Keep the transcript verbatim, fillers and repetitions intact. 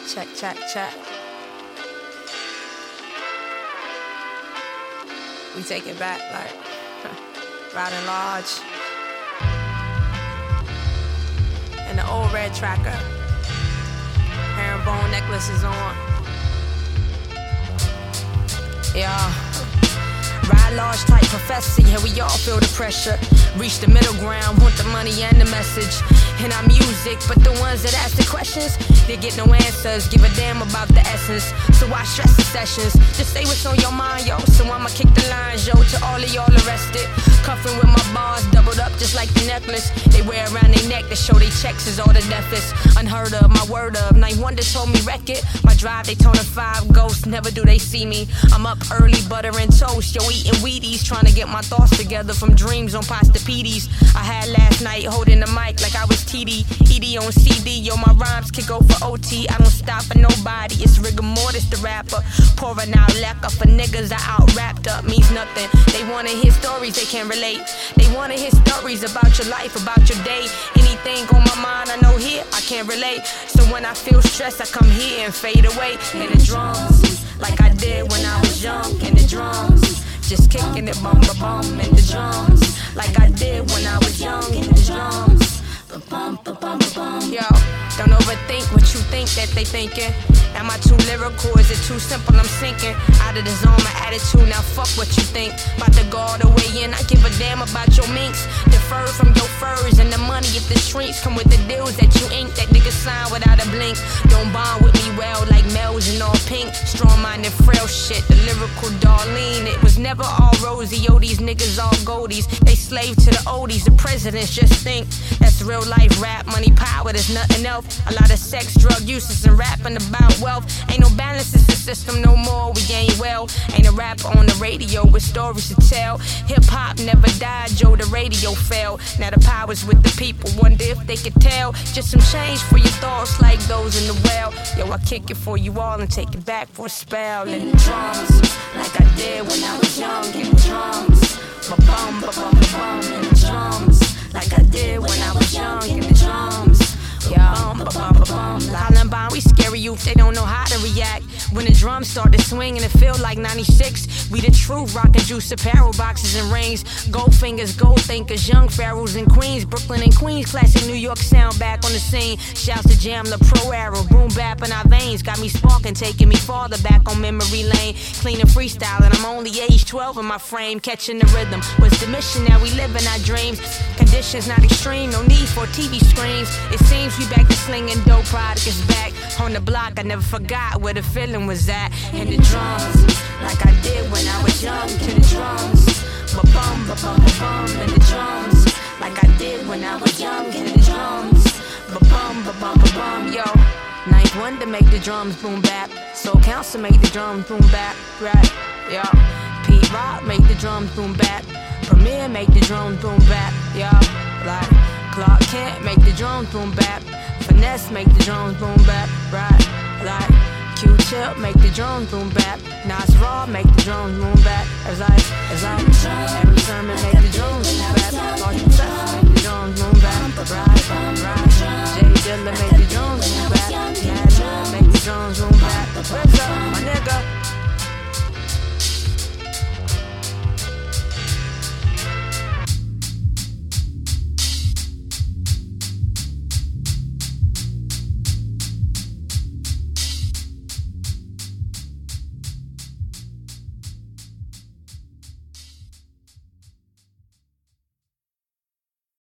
Check, check, check. We take it back like riding large. And the old red tracker. Herringbone necklaces on. Yeah. Ride large type professor, yeah, we all feel the pressure. Reach the middle ground, want the money and the message. And our music, but the ones that ask the questions, they get no answers, give a damn about the essence. So why stress the sessions? Just say what's on your mind, yo. So I'ma kick the lines, yo, to all of y'all arrested. Cuffing with my bars, doubled up just like the necklace they wear around their neck to show they checks is all the deafest. Unheard of, my word of, Night Wonder told me wreck it. My drive, Daytona five ghosts, never do they see me. I'm up early, butter and toast, yo, eating Wheaties, trying to get my thoughts together from dreams on pasta P Ds I had last night, holding the mic like I was T D. E D on C D, yo, my rhymes can go for O T. I don't stop for nobody, it's rigor mortis the rapper. Pouring out lacquer for niggas I out wrapped up means nothing. They wanna hear stories they can't relate. They wanna hear stories about your life, about your day. Anything on my mind I know here, I can't relate. So when I feel stressed, I come here and fade away. In the drums, like I did when I was young. In the drums, just kicking it bum ba bum in the drums, like I did when I was young. In the drums, ba bum ba bum ba bum. Yo, don't overthink what you think that they thinking. Am I too lyrical? Is it too simple? I'm sinking out of the zone, my attitude. Now fuck what you think. About to go all the way in. I give a damn about your minks. Defer from your furs and the money if the shrinks come with the deals that you ink. That nigga sign without a blink. Don't bond with me well like Mel's and all pink. Strong-minded, frail shit. The lyrical Darlene. It was never all rosy. Yo, these niggas all goldies. They slave to the oldies. The presidents just think that's real life rap. Money, power, there's nothing else. A lot of sex, drug uses, and rapping about wealth. Ain't no balance in the system no more. We ain't well. Ain't a rapper on the radio with stories to tell. Hip hop never died, Joe. The radio fell. Now the power's with the people. Wonder if they could tell. Just some change for your thoughts, like those in the well. Yo, I kick it for you all and take it back for a spell. In the drums, like I did when I was young. In the drums, ba bum ba bum ba bum. In the drums, like I did when I was young. In the drums. Yeah, bum, bum, bum, bum. Columbine, we scary youth, they don't know how to react. When the drums start to swing and it feel like ninety-six, we the truth, rockin' juice apparel, boxes and rings. Gold fingers, gold thinkers, young pharaohs and queens. Brooklyn and Queens, classic New York sound back on the scene. Shouts to Jam, the pro arrow, boom bap in our veins. Got me sparking, taking me farther back on memory lane. Clean and freestyling, I'm only age twelve in my frame. Catching the rhythm, what's the mission? Now we live in our dreams. Conditions not extreme, no need for T V screens. It seems we back to slinging dope, product is back. On the block, I never forgot where the feeling was at. In the drums, like I did when I was young. To the drums, ba bum ba bum ba bum. In the drums, like I did when I was young. In the drums, ba bum ba bum ba bum. Yo, Ninth Wonder make the drums boom bap. Soul Council make the drums boom bap. Right, yo. Pete Rock make the drums boom bap. Premier make the drums boom bap. Yo, like Clark Kent make the drums boom bap. Finesse make the drums boom bap, right? Like Q-Tip make the drums boom bap. Nas Raw make the drums boom bap. As I, as I, every sermon make the drums boom bap. Large Professor make the drums boom bap, right? Right? Jay Dilla make the drums